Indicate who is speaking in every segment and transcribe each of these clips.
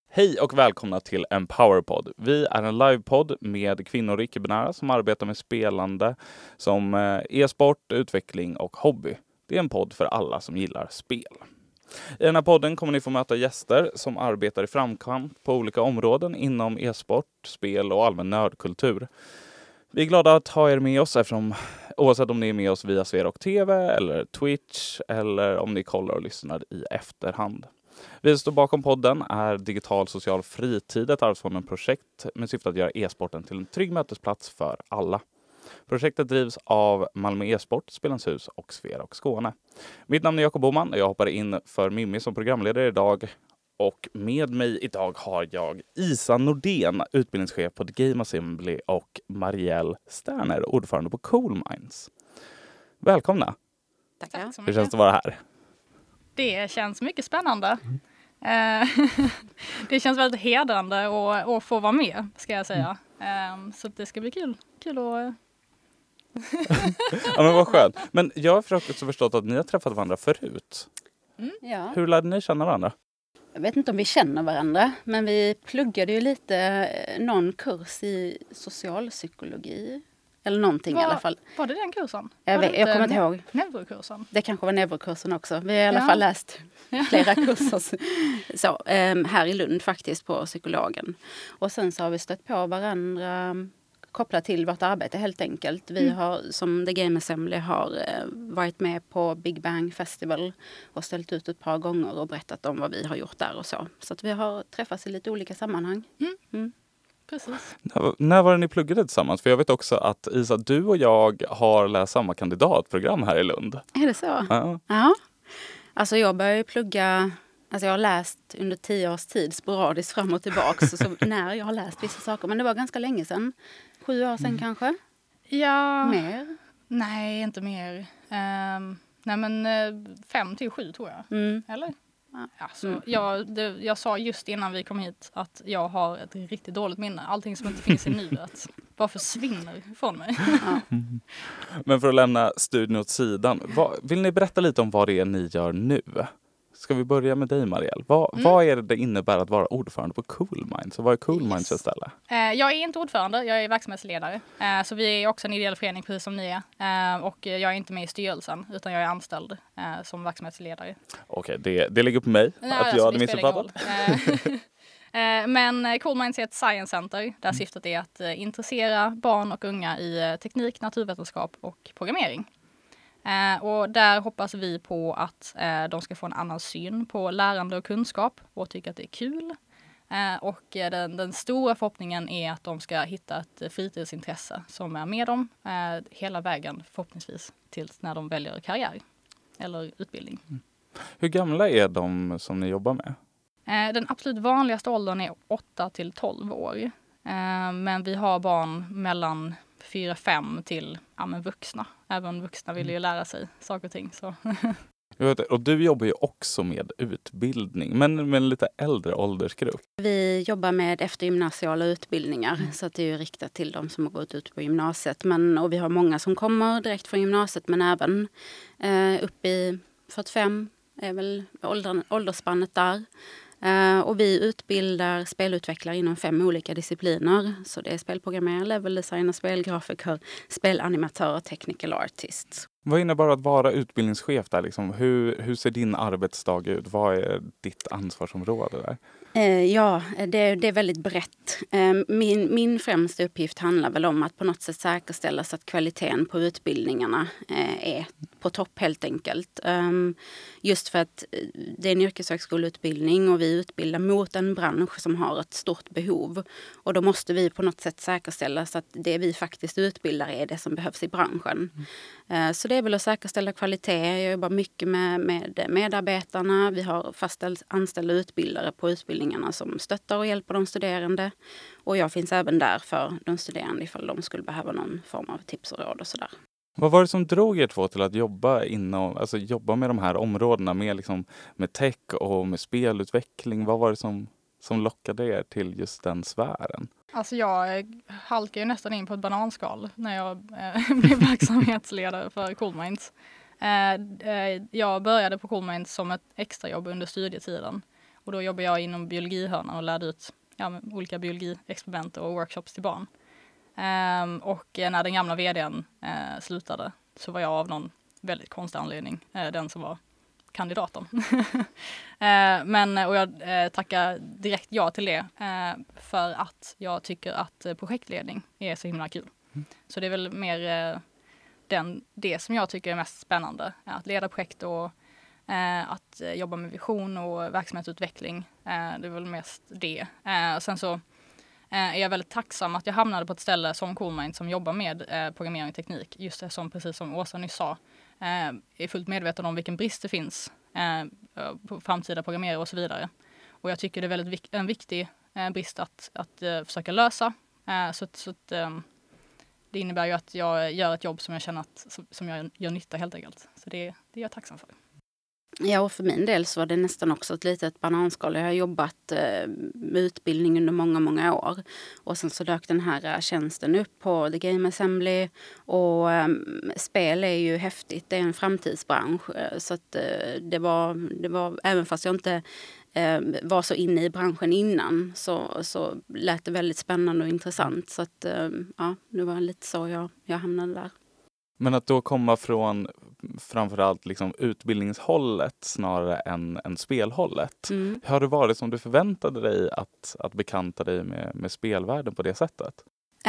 Speaker 1: Hej och välkomna till Empowerpod. Vi är en livepodd med kvinnor och icke-binära som arbetar med spelande som e-sport, utveckling och hobby. Det är en podd för alla som gillar spel. I den här podden kommer ni få möta gäster som arbetar i framkant på olika områden inom e-sport, spel och allmän nördkultur. Vi är glada att ha er med oss eftersom oavsett om ni är med oss via Sverok TV eller Twitch eller om ni kollar och lyssnar i efterhand. Vi som står bakom podden är Digital Social Fritid, ett Arvsfonden-projekt med syfte att göra e-sporten till en trygg mötesplats för alla. Projektet drivs av Malmö e-sport, Spelens hus och Sverok Skåne. Mitt namn är Jakob Boman och jag hoppar in för Mimmi som programledare idag. Och med mig idag har jag Isa Nordén, utbildningschef på The Game Assembly och Marielle Sterner, ordförande på Cool Minds. Välkomna!
Speaker 2: Tack så mycket.
Speaker 1: Hur känns det att vara här?
Speaker 2: Det känns mycket spännande. Det känns väldigt hedrande att få vara med, ska jag säga. Så det ska bli kul att...
Speaker 1: Ja, men vad skönt. Men jag har också förstått att ni har träffat varandra förut.
Speaker 3: Ja.
Speaker 1: Hur lärde ni känna varandra?
Speaker 3: Jag vet inte om vi känner varandra, men vi pluggade ju lite någon kurs i socialpsykologi. Eller någonting i alla fall.
Speaker 2: Var det den kursen?
Speaker 3: Jag kommer inte ihåg.
Speaker 2: Neurokursen?
Speaker 3: Det kanske var neurokursen också. Vi har i alla fall läst flera kurser här i Lund faktiskt på psykologen. Och sen så har vi stött på varandra kopplat till vårt arbete helt enkelt. Vi har som The Game Assembly har varit med på Big Bang Festival och ställt ut ett par gånger och berättat om vad vi har gjort där och så. Så att vi har träffats i lite olika sammanhang.
Speaker 2: Precis.
Speaker 1: När var det ni pluggade tillsammans? För jag vet också att Isa, du och jag har läst samma kandidatprogram här i Lund.
Speaker 3: Är det så?
Speaker 1: Ja.
Speaker 3: Alltså jag började plugga, alltså jag har läst under 10 års tid sporadiskt fram och tillbaka. så när jag har läst vissa saker, men det var ganska länge sedan. 7 år sedan kanske?
Speaker 2: Ja.
Speaker 3: Mer?
Speaker 2: Nej, inte mer. 5 till 7 tror jag. Eller? Alltså, jag sa just innan vi kom hit att jag har ett riktigt dåligt minne. Allting som inte finns i nuet bara försvinner från mig.
Speaker 1: Men för att lämna studien åt sidan, vill ni berätta lite om vad det är ni gör nu? Ska vi börja med dig, Marielle? Vad är det innebär att vara ordförande på Cool Minds? Och vad är Cool Minds för ställe?
Speaker 2: Jag är inte ordförande, jag är verksamhetsledare. Så vi är också en ideell förening precis som ni är. Och jag är inte med i styrelsen utan jag är anställd som verksamhetsledare.
Speaker 1: Okej, det ligger på mig att jag hade missuppfattat.
Speaker 2: Men Cool Minds är ett science center där syftet är att intressera barn och unga i teknik, naturvetenskap och programmering. Och där hoppas vi på att de ska få en annan syn på lärande och kunskap och tycka att det är kul. Och den stora förhoppningen är att de ska hitta ett fritidsintresse som är med dem hela vägen förhoppningsvis tills när de väljer karriär eller utbildning.
Speaker 1: Hur gamla är de som ni jobbar med?
Speaker 2: Den absolut vanligaste åldern är 8 till 12 år. Men vi har barn mellan 4-5 till vuxna. Även vuxna vill ju lära sig saker och ting. Så.
Speaker 1: Och du jobbar ju också med utbildning, men med en lite äldre åldersgrupp.
Speaker 3: Vi jobbar med eftergymnasiala utbildningar, så att det är ju riktat till de som har gått ut på gymnasiet. Och vi har många som kommer direkt från gymnasiet, men även upp i 45 är väl åldersspannet där. Och vi utbildar spelutvecklare inom 5 olika discipliner. Så det är spelprogrammerare, leveldesigner, spelgrafiker, spelanimatörer och technical artists.
Speaker 1: Vad innebär att vara utbildningschef där? Liksom? Hur ser din arbetsdag ut? Vad är ditt ansvarsområde där?
Speaker 3: Ja, det är väldigt brett. Min främsta uppgift handlar väl om att på något sätt säkerställa så att kvaliteten på utbildningarna är på topp helt enkelt. Just för att det är en yrkeshögskoleutbildning och vi utbildar mot en bransch som har ett stort behov. Och då måste vi på något sätt säkerställa så att det vi faktiskt utbildar är det som behövs i branschen. Så det är väl att säkerställa kvalitet. Jag jobbar mycket med medarbetarna. Vi har fast anställda utbildare på utbildningarna som stöttar och hjälper de studerande. Och jag finns även där för de studerande ifall de skulle behöva någon form av tips och råd och sådär.
Speaker 1: Vad var det som drog er två till att jobba med de här områdena med tech och med spelutveckling? Vad var det som lockade er till just den sfären?
Speaker 2: Alltså jag halkade ju nästan in på ett bananskal när jag blev verksamhetsledare för Cool Minds. Jag började på Cool Minds som ett extrajobb under studietiden. Och Och då jobbar jag inom biologihörnan och lärde ut olika biologiexperiment och workshops till barn. Och när den gamla vdn slutade så var jag av någon väldigt konstig anledning den som var kandidaten. Och jag tackar direkt ja till det för att jag tycker att projektledning är så himla kul. Så det är väl mer det som jag tycker är mest spännande. Att leda projekt och att jobba med vision och verksamhetsutveckling. Det är väl mest det. Sen så är jag väldigt tacksam att jag hamnade på ett ställe som Coolmind som jobbar med programmering och teknik. Just det som, precis som Åsa nyss sa, är fullt medveten om vilken brist det finns på framtida programmerare och så vidare. Och jag tycker det är väldigt en viktig brist att försöka lösa. Det innebär ju att jag gör ett jobb som jag känner som jag gör nytta helt enkelt. Så det är jag tacksam för.
Speaker 3: Ja, och för min del så var det nästan också ett litet bananskal. Jag har jobbat med utbildning under många, många år. Och sen så dök den här tjänsten upp på The Game Assembly. Och spel är ju häftigt. Det är en framtidsbransch. Så att det var, även fast jag inte var så inne i branschen innan så lät det väldigt spännande och intressant. Så att det var lite så jag hamnade där.
Speaker 1: Men att då komma från framförallt liksom utbildningshållet snarare än spelhållet. Har det varit som du förväntade dig att bekanta dig med spelvärlden på det sättet?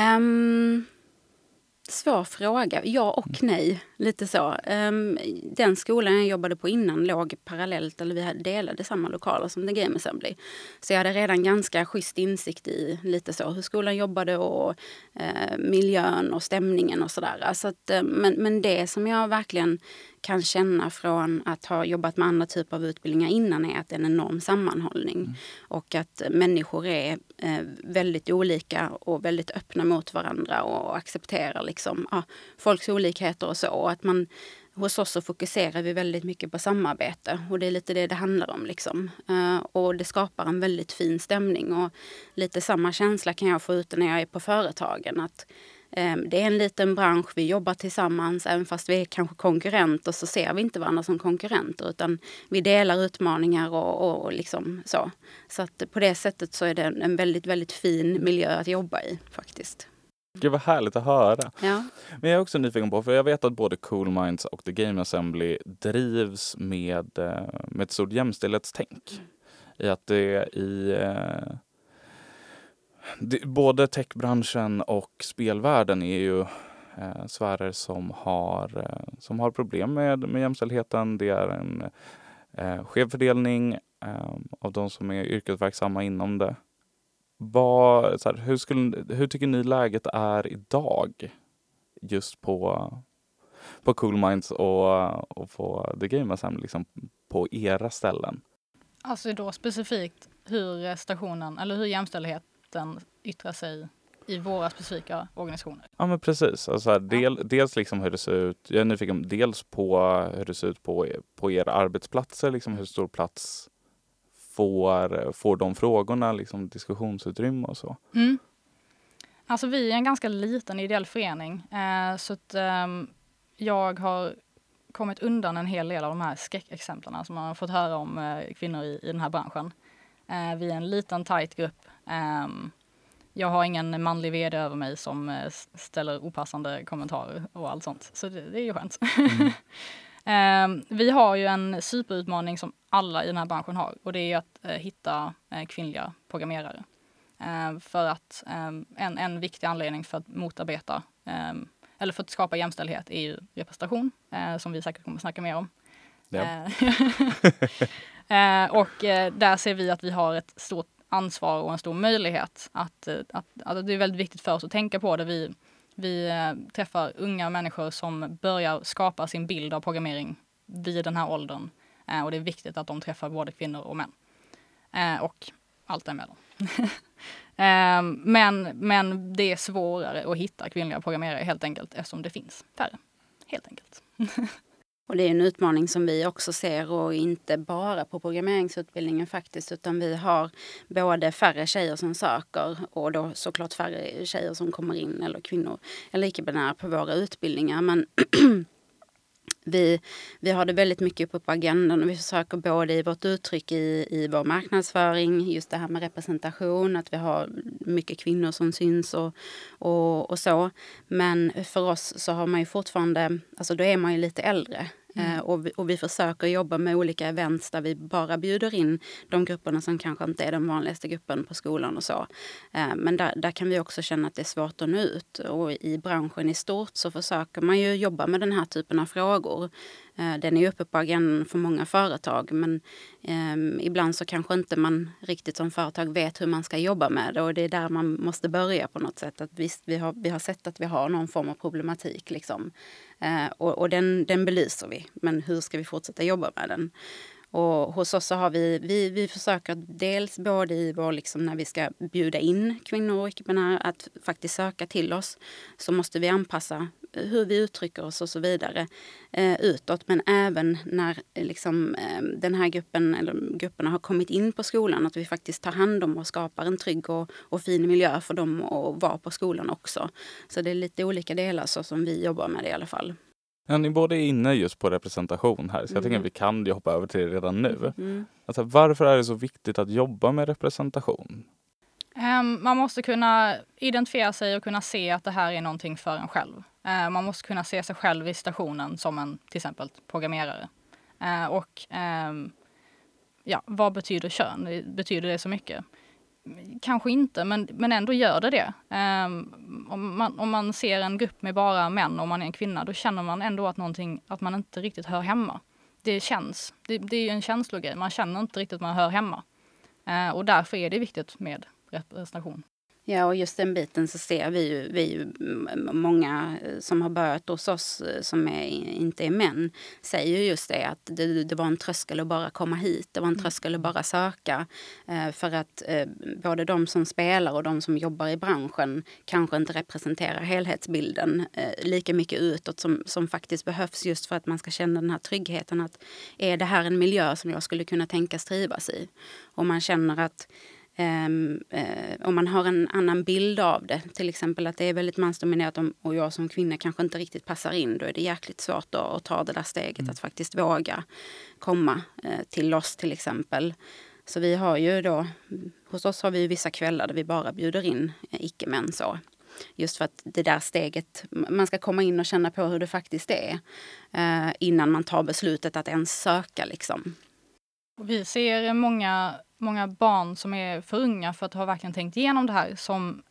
Speaker 3: Svår fråga. Ja och nej. Lite så. Den skolan jag jobbade på innan låg parallellt, eller vi delade samma lokaler som The Game Assembly. Så jag hade redan ganska schysst insikt i lite så hur skolan jobbade och miljön och stämningen och sådär. Så att, men det som jag verkligen kan känna från att ha jobbat med andra typer av utbildningar innan är att det är en enorm sammanhållning. Och att människor är väldigt olika och väldigt öppna mot varandra och accepterar liksom, folks olikheter och så. Och att hos oss så fokuserar vi väldigt mycket på samarbete och det är lite det handlar om liksom. Och det skapar en väldigt fin stämning och lite samma känsla kan jag få ut när jag är på företagen att det är en liten bransch, vi jobbar tillsammans även fast vi är kanske konkurrenter så ser vi inte varandra som konkurrenter utan vi delar utmaningar och liksom så. Så att på det sättet så är det en väldigt, väldigt fin miljö att jobba i faktiskt.
Speaker 1: Gud vad härligt att höra.
Speaker 3: Ja.
Speaker 1: Men jag är också nyfiken på, för jag vet att både Coolminds och The Game Assembly drivs med ett stort jämställdhetstänk. I att det både techbranschen och spelvärlden är ju sfärer som har problem med jämställdheten. Det är en skev fördelning av de som är yrkesverksamma inom det. Hur tycker ni läget är idag just på Coolminds och på The Game Assembly, liksom på era ställen?
Speaker 2: Alltså då specifikt hur stationen eller hur jämställdheten yttrar sig i våra specifika organisationer.
Speaker 1: Ja men precis. Alltså dels liksom hur det ser ut. Jag är nyfiken dels på hur det ser ut på era arbetsplatser. Liksom hur stor plats får de frågorna, liksom diskussionsutrymme och så.
Speaker 2: Alltså vi är en ganska liten ideell förening. Så att jag har kommit undan en hel del av de här skräckexemplen som man har fått höra om kvinnor i den här branschen. Vi är en liten tajt grupp. Jag har ingen manlig vd över mig som ställer opassande kommentarer och allt sånt. Så det är ju skönt. Vi har ju en superutmaning som alla i den här branschen har. Och det är att hitta kvinnliga programmerare. För att en viktig anledning för att motarbeta eller för att skapa jämställdhet är ju representation. Som vi säkert kommer att snacka mer om. Ja. Och där ser vi att vi har ett stort ansvar och en stor möjlighet att det är väldigt viktigt för oss att tänka på det. Vi träffar unga människor som börjar skapa sin bild av programmering vid den här åldern. Och det är viktigt att de träffar både kvinnor och män. Och allt däremellan. Men det är svårare att hitta kvinnliga programmerare helt enkelt eftersom det finns färre. Helt enkelt.
Speaker 3: Och det är en utmaning som vi också ser och inte bara på programmeringsutbildningen faktiskt utan vi har både färre tjejer som söker och då såklart färre tjejer som kommer in eller kvinnor eller icke-binära på våra utbildningar men Vi har det väldigt mycket uppe på agendan och vi försöker både i vårt uttryck i vår marknadsföring, just det här med representation, att vi har mycket kvinnor som syns och så. Men för oss så har man ju fortfarande, alltså då är man ju lite äldre. Och vi försöker jobba med olika events där vi bara bjuder in de grupperna som kanske inte är den vanligaste gruppen på skolan och så. Men där kan vi också känna att det är svårt att nå ut. Och i branschen i stort så försöker man ju jobba med den här typen av frågor. Den är uppe på agendan för många företag, men ibland så kanske inte man riktigt som företag vet hur man ska jobba med det, och det är där man måste börja på något sätt. Att visst, vi har sett att vi har någon form av problematik liksom. Och den belyser vi, men hur ska vi fortsätta jobba med den? Och hos oss så har vi försöker dels både i vår, liksom, när vi ska bjuda in kvinnor och icke-binära att faktiskt söka till oss, så måste vi anpassa hur vi uttrycker oss och så vidare utåt. Men även när liksom, den här gruppen eller grupperna har kommit in på skolan, att vi faktiskt tar hand om och skapar en trygg och fin miljö för dem att vara på skolan också. Så det är lite olika delar så som vi jobbar med det i alla fall.
Speaker 1: Ja, ni båda är inne just på representation här, så jag tänker att vi kan ju hoppa över till det redan nu. Alltså, varför är det så viktigt att jobba med representation?
Speaker 2: Man måste kunna identifiera sig och kunna se att det här är någonting för en själv. Man måste kunna se sig själv i situationen som en till exempel programmerare. Vad betyder kön? Betyder det så mycket? Kanske inte, men ändå gör det. Om man ser en grupp med bara män och man är en kvinna, då känner man ändå att man inte riktigt hör hemma. Det är ju en känslogrej. Man känner inte riktigt att man hör hemma. Och därför är det viktigt med representation.
Speaker 3: Ja, och just den biten så ser vi många som har börjat hos oss som inte är män, säger ju just det, att det var en tröskel att bara komma hit. Det var en tröskel att bara söka. För att både de som spelar och de som jobbar i branschen kanske inte representerar helhetsbilden lika mycket utåt som faktiskt behövs, just för att man ska känna den här tryggheten att är det här en miljö som jag skulle kunna tänkas trivas i? Och man känner att om man har en annan bild av det, till exempel att det är väldigt mansdominerat och jag som kvinna kanske inte riktigt passar in, då är det jäkligt svårt att ta det där steget att faktiskt våga komma till oss till exempel. Så vi har ju då, hos oss har vi vissa kvällar där vi bara bjuder in icke-män så. Just för att det där steget, man ska komma in och känna på hur det faktiskt är innan man tar beslutet att ens söka liksom.
Speaker 2: Vi ser många barn som är för unga för att ha verkligen tänkt igenom det här,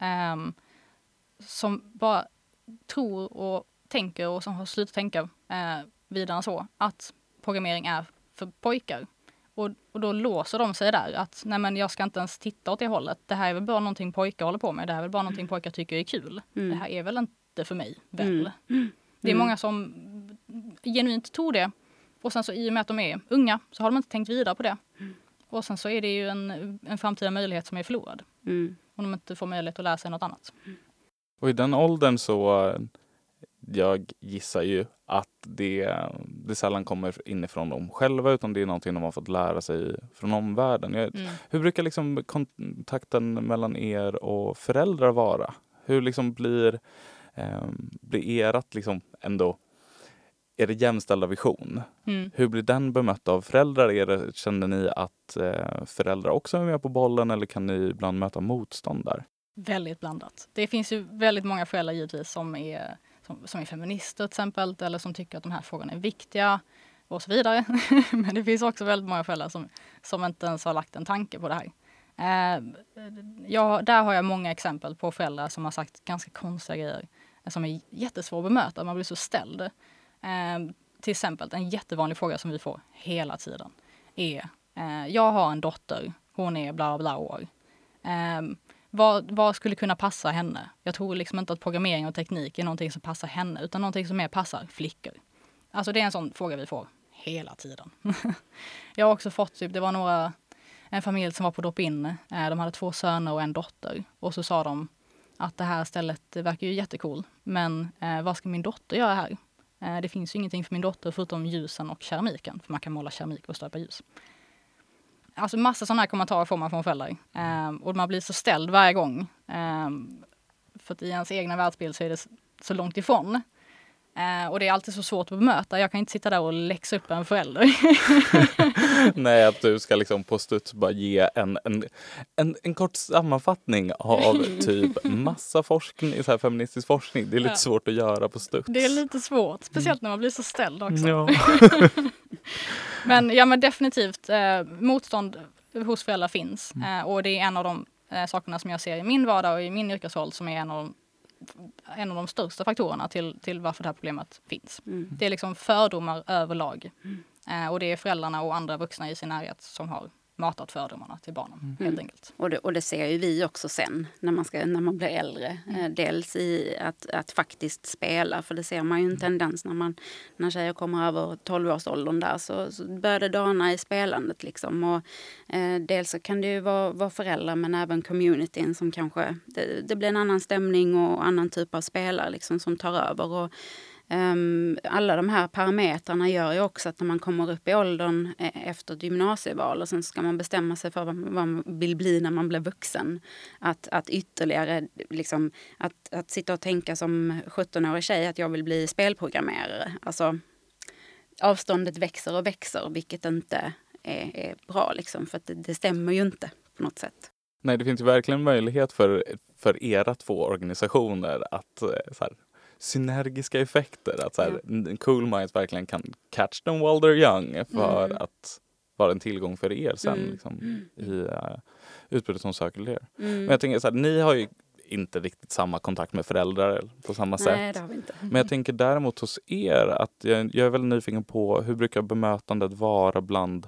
Speaker 2: som bara tror och tänker och som har slutat tänka vidare så att programmering är för pojkar. Och då låser de sig där att nej, men jag ska inte ens titta åt det hållet. Det här är väl bara någonting pojkar håller på med. Det här är väl bara någonting pojkar tycker är kul. Det här är väl inte för mig, väl? Det är många som genuint tror det. Och sen så i och med att de är unga så har de inte tänkt vidare på det. Och sen så är det ju en framtida möjlighet som är förlorad. Om de inte får möjlighet att lära sig något annat.
Speaker 1: Och i den åldern så, jag gissar ju att det sällan kommer inifrån dem själva, utan det är någonting de har fått lära sig från omvärlden. Hur brukar liksom kontakten mellan er och föräldrar vara? Hur liksom blir ert liksom ändå är det jämställda vision? Hur blir den bemött av föräldrar? Känner ni att föräldrar också är med på bollen, eller kan ni ibland möta motstånd där?
Speaker 2: Väldigt blandat. Det finns ju väldigt många föräldrar givetvis som är feminister till exempel, eller som tycker att de här frågorna är viktiga och så vidare. Men det finns också väldigt många föräldrar som inte ens har lagt en tanke på det här. Där har jag många exempel på föräldrar som har sagt ganska konstiga grejer som är jättesvår att bemöta. Man blir så ställd. Till exempel en jättevanlig fråga som vi får hela tiden är jag har en dotter, hon är bla bla år. Vad skulle kunna passa henne? Jag tror liksom inte att programmering och teknik är någonting som passar henne, utan någonting som mer passar flickor. Alltså det är en sån fråga vi får hela tiden. Jag har också fått det var en familj som var på drop-in. De hade 2 söner och en dotter. Och så sa de att det här stället verkar ju jättecool, men vad ska min dotter göra här? Det finns ju ingenting för min dotter förutom ljusen och keramiken. För man kan måla keramik och stöpa ljus. Alltså massa sådana här kommentarer får man från föräldrar. Och man blir så ställd varje gång. För att i ens egna världsbild så är det så långt ifrån. Och det är alltid så svårt att bemöta. Jag kan inte sitta där och läxa upp en förälder.
Speaker 1: Nej, att du ska liksom på studs bara ge en kort sammanfattning av typ massa forskning, så här feministisk forskning. Det är lite svårt att göra på studs.
Speaker 2: Det är lite svårt, speciellt när man blir så ställd också.
Speaker 1: Ja.
Speaker 2: men definitivt motstånd hos föräldrar finns. Och det är en av de sakerna som jag ser i min vardag och i min yrkesroll som är en av de största faktorerna till varför det här problemet finns. Det är liksom fördomar överlag. Och det är föräldrarna och andra vuxna i sin närhet som har matat fördomarna till barnen, helt enkelt.
Speaker 3: Och det ser ju vi också sen när man blir äldre. Dels i att faktiskt spela, för det ser man ju en tendens när tjejer kommer över 12-årsåldern där så börjar det dana i spelandet liksom. Och dels så kan det ju vara föräldrar men även communityn som kanske, det blir en annan stämning och annan typ av spelare liksom som tar över. Och alla de här parametrarna gör ju också att när man kommer upp i åldern efter ett gymnasieval och sen ska man bestämma sig för vad man vill bli när man blir vuxen. Att ytterligare liksom, att sitta och tänka som 17-årig tjej att jag vill bli spelprogrammerare. Alltså avståndet växer och växer, vilket inte är bra liksom, för att det stämmer ju inte på något sätt.
Speaker 1: Nej, det finns ju verkligen möjlighet för era två organisationer att så här, synergiska effekter. Att så här, Cool Minds verkligen kan catch them while they're young för att vara en tillgång för er sen liksom, i utbudet som söker er. Men jag tänker så här, ni har ju inte riktigt samma kontakt med föräldrar på samma sätt.
Speaker 3: Nej, det har vi inte.
Speaker 1: Men jag tänker däremot hos er att jag är väldigt nyfiken på hur brukar bemötandet vara bland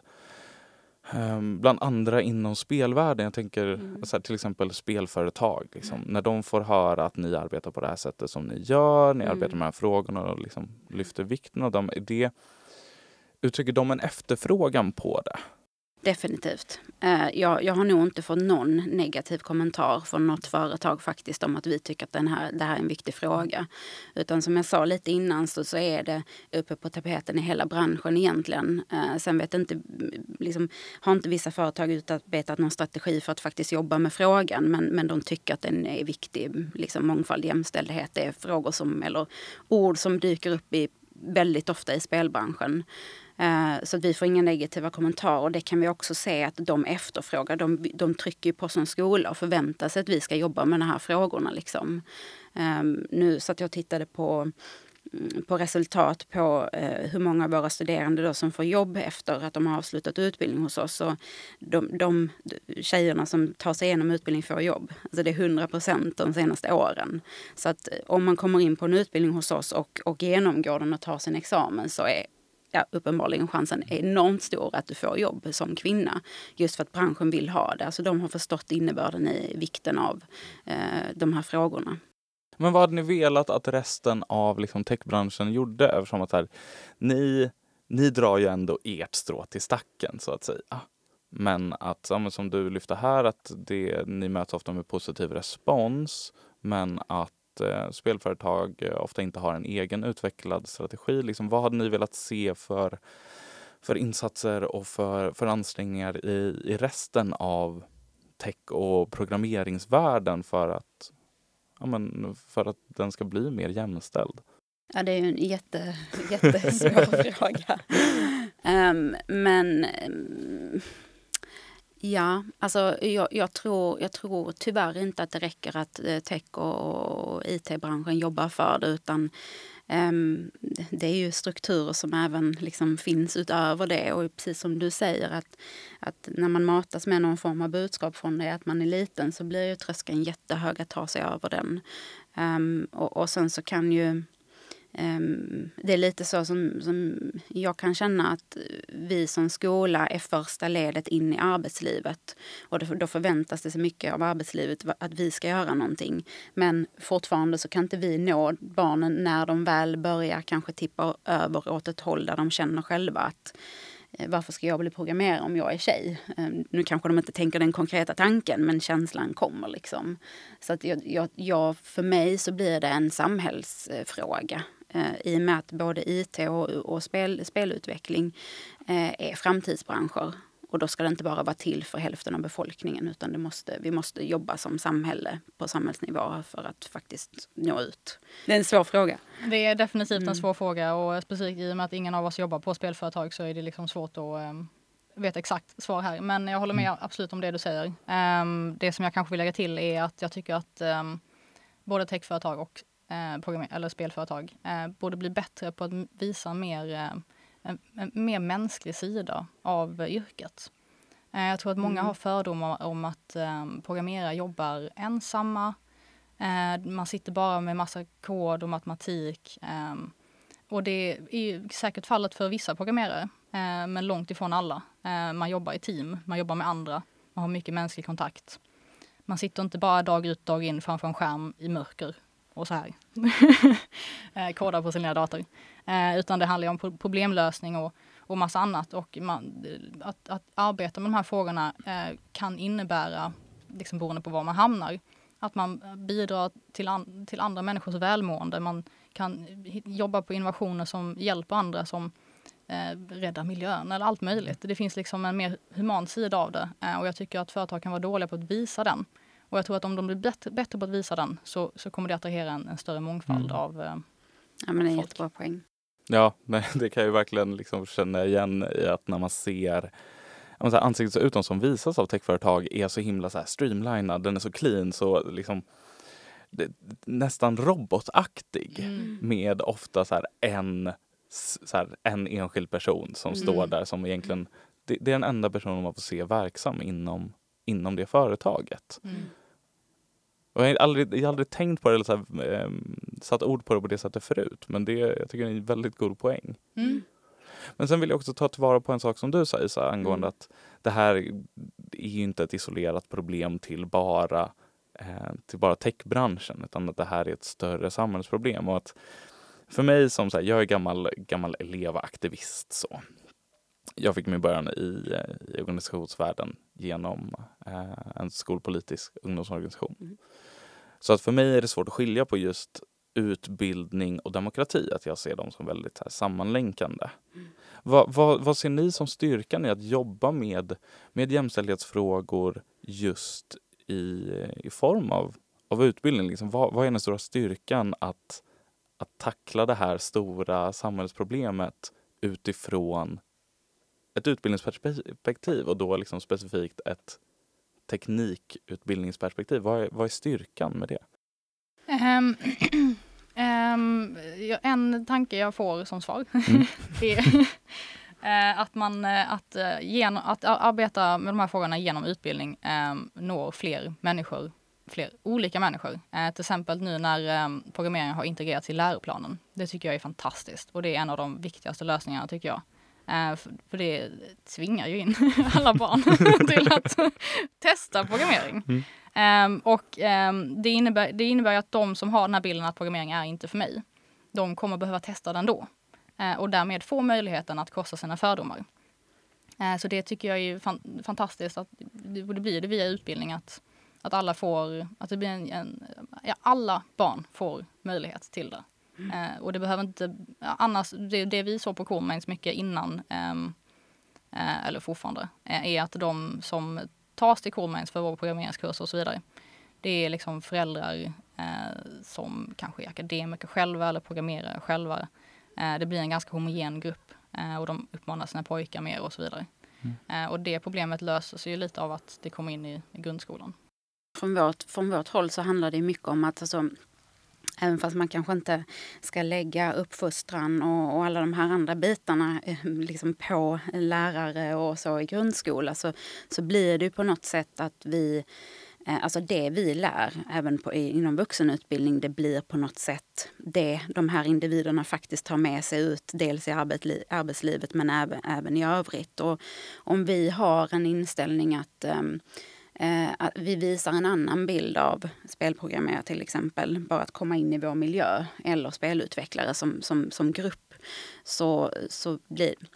Speaker 1: andra inom spelvärlden. Jag tänker så här, till exempel spelföretag. Liksom, när de får höra att ni arbetar på det här sättet som ni gör, ni arbetar med de här frågorna och liksom lyfter vikten av dem. Uttrycker de en efterfrågan på det?
Speaker 3: Definitivt. Jag har nog inte fått någon negativ kommentar från något företag faktiskt om att vi tycker att det här är en viktig fråga. Utan som jag sa lite innan så är det uppe på tapeten i hela branschen egentligen. Sen vet inte, liksom, har inte vissa företag utarbetat någon strategi för att faktiskt jobba med frågan. Men de tycker att den är viktig. Liksom, mångfald, jämställdhet, det är frågor eller ord som dyker upp väldigt ofta i spelbranschen. Så att vi får inga negativa kommentarer. Och det kan vi också se att de efterfrågar. De trycker på som skola och förväntar sig att vi ska jobba med de här frågorna. Liksom. Nu så att jag tittade på resultat på hur många av våra studerande då som får jobb efter att de har avslutat utbildning hos oss. Och de tjejerna som tar sig igenom utbildning får jobb. Alltså det är 100% de senaste åren. Så att om man kommer in på en utbildning hos oss och genomgår den och tar sin examen så är uppenbarligen chansen är enormt stor att du får jobb som kvinna. Just för att branschen vill ha det. Alltså de har förstått innebörden i vikten av de här frågorna.
Speaker 1: Men vad hade ni velat att resten av liksom, techbranschen gjorde? Eftersom att här, ni drar ju ändå ert strå till stacken så att säga. Men att som du lyfter här att ni möts ofta med positiv respons. Men att spelföretag ofta inte har en egen utvecklad strategi. Liksom, vad hade ni velat se för insatser och för ansträngningar i resten av tech- och programmeringsvärlden för att den ska bli mer jämställd?
Speaker 3: Ja, det är ju en jättesvår fråga. Ja, alltså jag tror tyvärr inte att det räcker att tech- och IT-branschen jobbar för det, utan det är ju strukturer som även liksom finns utöver det. Och precis som du säger att när man matas med någon form av budskap från det att man är liten så blir ju tröskeln jättehög att ta sig över den. Och sen så kan ju det är lite så som jag kan känna att vi som skola är första ledet in i arbetslivet. Och då förväntas det så mycket av arbetslivet att vi ska göra någonting. Men fortfarande så kan inte vi nå barnen när de väl börjar kanske tippa över åt ett håll där de känner själva att varför ska jag bli programmerare om jag är tjej? Nu kanske de inte tänker den konkreta tanken, men känslan kommer liksom. Så att för mig så blir det en samhällsfråga. I och med att både IT och spelutveckling är framtidsbranscher. Och då ska det inte bara vara till för hälften av befolkningen, utan vi måste jobba som samhälle på samhällsnivå för att faktiskt nå ut. Det är en svår fråga.
Speaker 2: Det är definitivt en svår fråga, och specifikt i och med att ingen av oss jobbar på spelföretag så är det liksom svårt att veta exakt svar här. Men jag håller med absolut om det du säger. Det som jag kanske vill lägga till är att jag tycker att både techföretag och eller spelföretag borde bli bättre på att visa en mer mänsklig sida av yrket. Jag tror att många har fördomar om att programmerare jobbar ensamma. Man sitter bara med massa kod och matematik. Och det är ju säkert fallet för vissa programmerare, men långt ifrån alla. Man jobbar i team, man jobbar med andra, man har mycket mänsklig kontakt. Man sitter inte bara dag ut dag in framför en skärm i mörker och så här kodar på sin lilla dator. Utan det handlar om problemlösning och massa annat. Och att arbeta med de här frågorna kan innebära, liksom beroende på var man hamnar, att man bidrar till andra människors välmående. Man kan jobba på innovationer som hjälper andra, som räddar miljön eller allt möjligt. Det finns liksom en mer human sida av det. Och jag tycker att företag kan vara dåliga på att visa den. Och jag tror att om de blir bättre på att visa den så kommer det attrahera en större mångfald av
Speaker 3: ja, men det är en jättebra poäng.
Speaker 1: Ja, men det kan jag ju verkligen liksom känna igen i att när man ser ansiktsutån som visas av techföretag är så himla så här streamlinad, den är så clean, så liksom nästan robotaktig med ofta så här en enskild person som står där som egentligen det är den enda personen man får se verksam inom det företaget. Och jag har aldrig tänkt på det eller så här, satt ord på det på det sättet förut, men jag tycker det är en väldigt god poäng. Men sen vill jag också ta tillvara på en sak som du sa, Isa, angående att det här är ju inte ett isolerat problem till bara techbranschen, utan att det här är ett större samhällsproblem. Och att för mig som så här, jag är gammal elevaktivist, så jag fick min början i organisationsvärlden genom en skolpolitisk ungdomsorganisation. Så att för mig är det svårt att skilja på just utbildning och demokrati, att jag ser dem som väldigt här sammanlänkande. Vad ser ni som styrkan i att jobba med jämställdhetsfrågor just i form av utbildning? Liksom, vad är den stora styrkan att tackla det här stora samhällsproblemet utifrån ett utbildningsperspektiv, och då liksom specifikt ett teknikutbildningsperspektiv? Vad är styrkan med det?
Speaker 2: En tanke jag får som svar är att arbeta med de här frågorna genom utbildning når fler olika människor. Till exempel nu när programmeringen har integrerats i läroplanen. Det tycker jag är fantastiskt, och det är en av de viktigaste lösningarna, tycker jag. För det tvingar ju in alla barn till att testa programmering. Det innebär att de som har den här bilden att programmering är inte för mig, de kommer behöva testa den då. Och därmed få möjligheten att korsa sina fördomar. Så det tycker jag är fantastiskt, att det blir det via utbildning, att alla får, att det blir alla barn får möjlighet till det. Och det behöver inte, annars, det vi såg på CoreMinds mycket innan, eller fortfarande, är att de som tas till CoreMinds för vår programmeringskurser och så vidare, det är liksom föräldrar som kanske är akademiker själva eller programmerare själva. Det blir en ganska homogen grupp, och de uppmanar sina pojkar mer och så vidare. Och det problemet löses ju lite av att det kommer in i grundskolan.
Speaker 3: Från vårt håll så handlar det mycket om att även fast man kanske inte ska lägga uppfostran och alla de här andra bitarna liksom på lärare och så i grundskola, så blir det ju på något sätt att vi, alltså det vi lär även inom vuxenutbildning, det blir på något sätt det de här individerna faktiskt tar med sig ut, dels i arbetslivet men även i övrigt. Och om vi har en inställning att vi visar en annan bild av spelprogrammerare till exempel, bara att komma in i vår miljö, eller spelutvecklare som grupp, så blir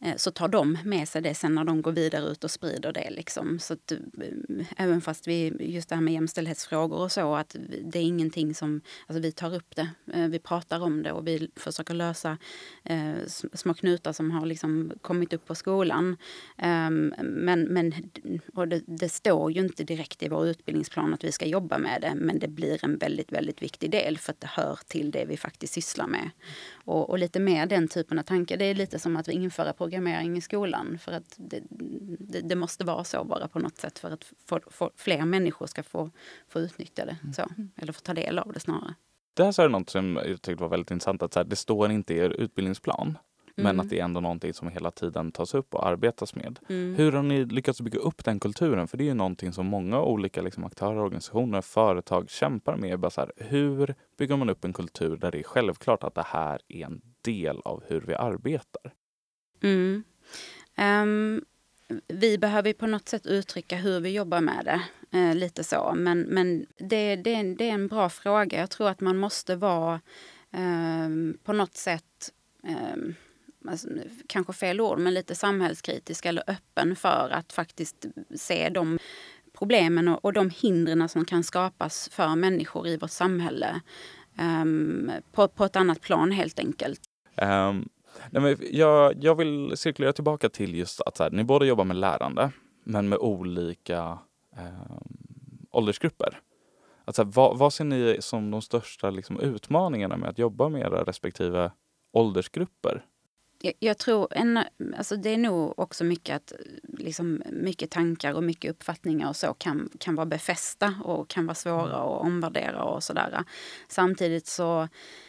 Speaker 3: så tar de med sig det sen när de går vidare ut och sprider det. Liksom. Så att, även fast vi, just det här med jämställdhetsfrågor och så, att det är ingenting som, alltså vi tar upp det, vi pratar om det och vi försöker lösa små knutar som har liksom kommit upp på skolan. Men och det står ju inte direkt i vår utbildningsplan att vi ska jobba med det, men det blir en väldigt, väldigt viktig del för att det hör till det vi faktiskt sysslar med. Och lite mer den typen av tankar, det är lite som att vi inför programmering i skolan, för att det måste vara så bara på något sätt för att fler människor ska få utnyttja det, så, eller få ta del av det snarare.
Speaker 1: Det här är något som jag tyckte var väldigt intressant, att så här, det står inte i er utbildningsplan. Men att det är ändå någonting som hela tiden tas upp och arbetas med. Hur har ni lyckats bygga upp den kulturen? För det är ju någonting som många olika liksom, aktörer, organisationer, företag kämpar med. Bara så här, hur bygger man upp en kultur där det är självklart att det här är en del av hur vi arbetar?
Speaker 3: Vi behöver på något sätt uttrycka hur vi jobbar med det. Lite så. Men det är en bra fråga. Jag tror att man måste vara på något sätt... Alltså, kanske fel ord, men lite samhällskritisk eller öppen för att faktiskt se de problemen och de hindren som kan skapas för människor i vårt samhälle på ett annat plan helt enkelt.
Speaker 1: Jag vill cirkulera tillbaka till just att så här, ni båda jobbar med lärande men med olika åldersgrupper. Alltså, vad ser ni som de största liksom, utmaningarna med att jobba med era respektive åldersgrupper?
Speaker 3: Jag tror alltså det är nog också mycket att liksom, mycket tankar och mycket uppfattningar och så kan vara befästa och kan vara svåra att omvärdera och sådär. Samtidigt så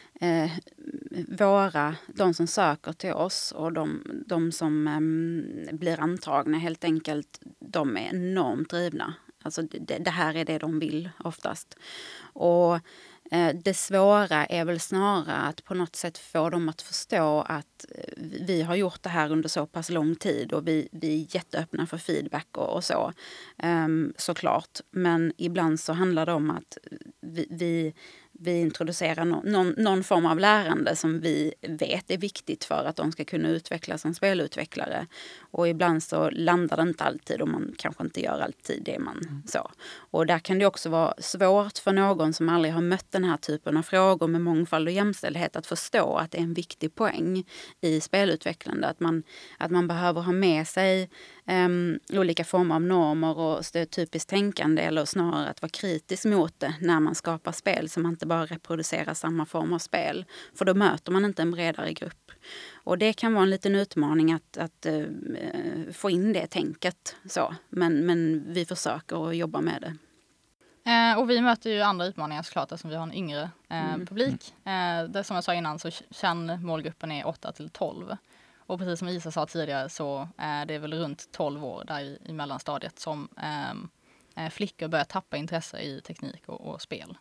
Speaker 3: de som söker till oss och de som blir antagna helt enkelt, de är enormt drivna. Alltså det här är det de vill oftast. Och det svåra är väl snarare att på något sätt få dem att förstå att vi har gjort det här under så pass lång tid och vi är jätteöppna för feedback och så, såklart. Men ibland så handlar det om att vi introducerar någon form av lärande som vi vet är viktigt för att de ska kunna utvecklas som spelutvecklare. Och ibland så landar det inte alltid och man kanske inte gör alltid det man så. Och där kan det också vara svårt för någon som aldrig har mött den här typen av frågor med mångfald och jämställdhet att förstå att det är en viktig poäng i spelutvecklande. Att man behöver ha med sig olika former av normer och stereotypiskt tänkande, eller snarare att vara kritisk mot det när man skapar spel, så man inte bara reproducerar samma form av spel. För då möter man inte en bredare grupp. Och det kan vara en liten utmaning att få in det tänket. Så. Men vi försöker att jobba med det.
Speaker 2: Och vi möter ju andra utmaningar såklart eftersom vi har en yngre publik. Det som jag sa innan så målgruppen är 8-12. Och precis som Isa sa tidigare så är det väl runt 12 år där i mellanstadiet som flickor börjar tappa intresse i teknik och spel.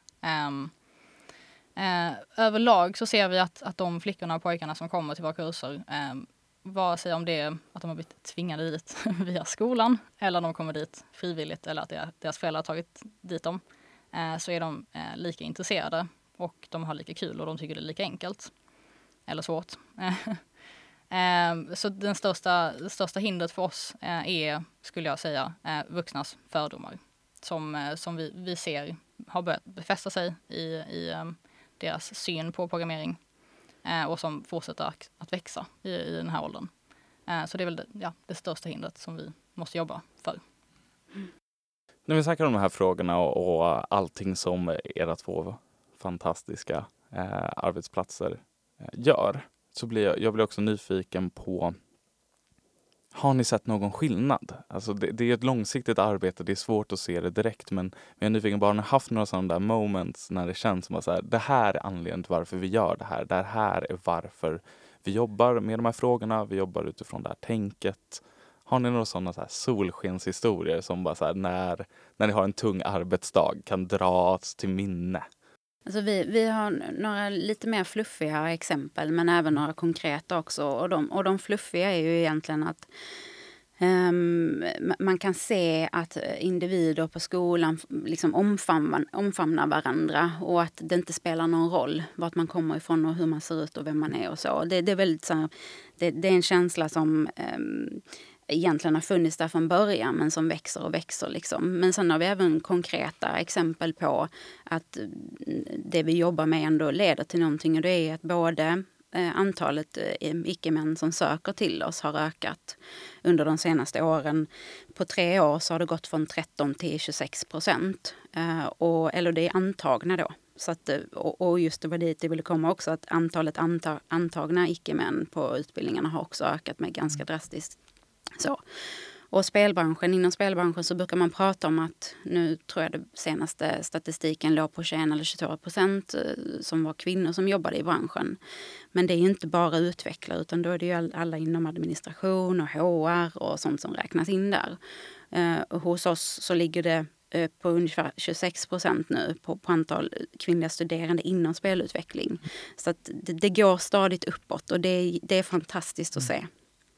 Speaker 2: Överlag så ser vi att de flickorna och pojkarna som kommer till våra kurser, vad säger om det att de har blivit tvingade dit via skolan eller de kommer dit frivilligt eller att deras föräldrar har tagit dit dem, så är de lika intresserade och de har lika kul och de tycker det är lika enkelt eller svårt. Så det största hindret för oss är, skulle jag säga, vuxnas fördomar som vi ser har börjat befästa sig i deras syn på programmering och som fortsätter att växa i den här åldern. Så det är väl det största hindret som vi måste jobba för.
Speaker 1: När vi snackar om de här frågorna och allting som era två fantastiska arbetsplatser gör, så blir jag också nyfiken på, har ni sett någon skillnad? Alltså det är ett långsiktigt arbete, det är svårt att se det direkt, men jag är nyfiken på, har ni haft några sådana där moments när det känns som att så här, det här är anledningen till varför vi gör det här. Det här är varför vi jobbar med de här frågorna, vi jobbar utifrån det här tänket. Har ni några sådana så här solskenshistorier som bara så här, när ni har en tung arbetsdag kan dras till minne?
Speaker 3: Alltså vi har några lite mer fluffiga exempel, men även några konkreta också. Och de fluffiga är ju egentligen att Man kan se att individer på skolan liksom omfamnar varandra och att det inte spelar någon roll vart man kommer ifrån och hur man ser ut och vem man är och så. Det är väldigt så här, det är en känsla som egentligen har funnits där från början men som växer och växer. Liksom. Men sen har vi även konkreta exempel på att det vi jobbar med ändå leder till någonting, och det är att både antalet icke-män som söker till oss har ökat under de senaste åren. På 3 år så har det gått från 13 till 26%. Eller det är antagna då. Så att, och just det var dit det ville komma också, att antalet antagna icke-män på utbildningarna har också ökat med ganska drastiskt. Så. Och inom spelbranschen så brukar man prata om att, nu tror jag det senaste statistiken låg på 21 eller 22% som var kvinnor som jobbade i branschen. Men det är ju inte bara utvecklare, utan då är det ju alla inom administration och HR och sånt som räknas in där. Hos oss så ligger det på ungefär 26% nu på antal kvinnliga studerande inom spelutveckling. Så att det går stadigt uppåt, och det är fantastiskt att se.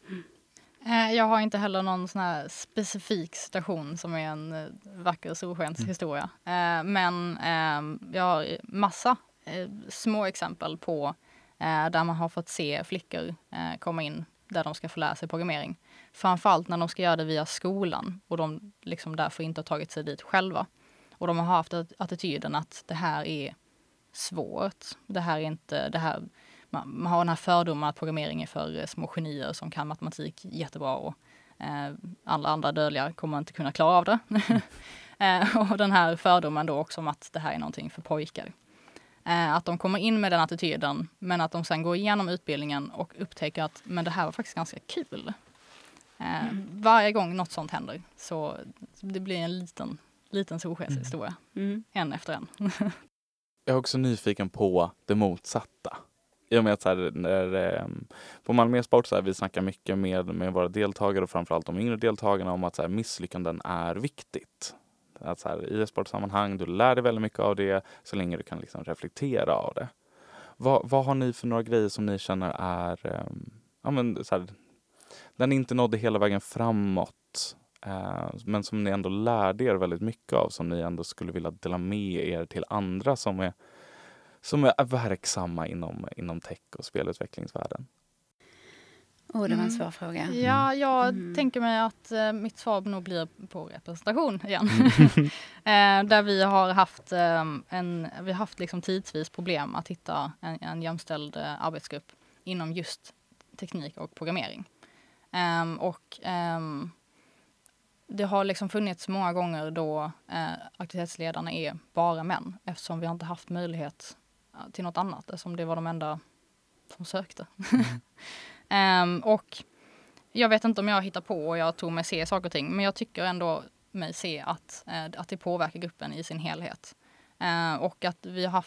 Speaker 2: Jag har inte heller någon sån här specifik situation som är en vacker solskenshistoria. Men jag har massa små exempel på där man har fått se flickor komma in där de ska få lära sig programmering. Framförallt när de ska göra det via skolan och de liksom därför inte har tagit sig dit själva. Och de har haft attityden att det här är svårt. Det här är inte... Det här, man har den här fördomen att programmering är för små genier som kan matematik jättebra och alla andra dödliga kommer inte kunna klara av det. Och den här fördomen då också om att det här är någonting för pojkar. Att de kommer in med den attityden, men att de sen går igenom utbildningen och upptäcker att men det här var faktiskt ganska kul. Varje gång något sånt händer så det blir en liten solskenshistoria. En efter en.
Speaker 1: Jag är också nyfiken på det motsatta. I och med att så här, på Malmö Sport så här, vi snackar mycket med våra deltagare och framförallt de yngre deltagarna om att så här, misslyckanden är viktigt. Att så här, i ett sportsammanhang, du lär dig väldigt mycket av det så länge du kan liksom reflektera av det. Vad har ni för några grejer som ni känner är så här, den inte nådde hela vägen framåt men som ni ändå lärde er väldigt mycket av, som ni ändå skulle vilja dela med er till andra som är verksamma inom tech och spelutvecklingsvärlden?
Speaker 3: Det var en svår fråga.
Speaker 2: Ja, jag tänker mig att mitt svar nog blir på representation igen. Där vi har haft liksom tidsvis problem att hitta en jämställd arbetsgrupp inom just teknik och programmering. Det har liksom funnits många gånger då aktivitetsledarna är bara män, eftersom vi har inte haft möjlighet till något annat, eftersom det var de enda som sökte. Och jag vet inte om jag hittar på och jag tror mig se saker och ting, men jag tycker ändå mig se att det påverkar gruppen i sin helhet. Och att vi har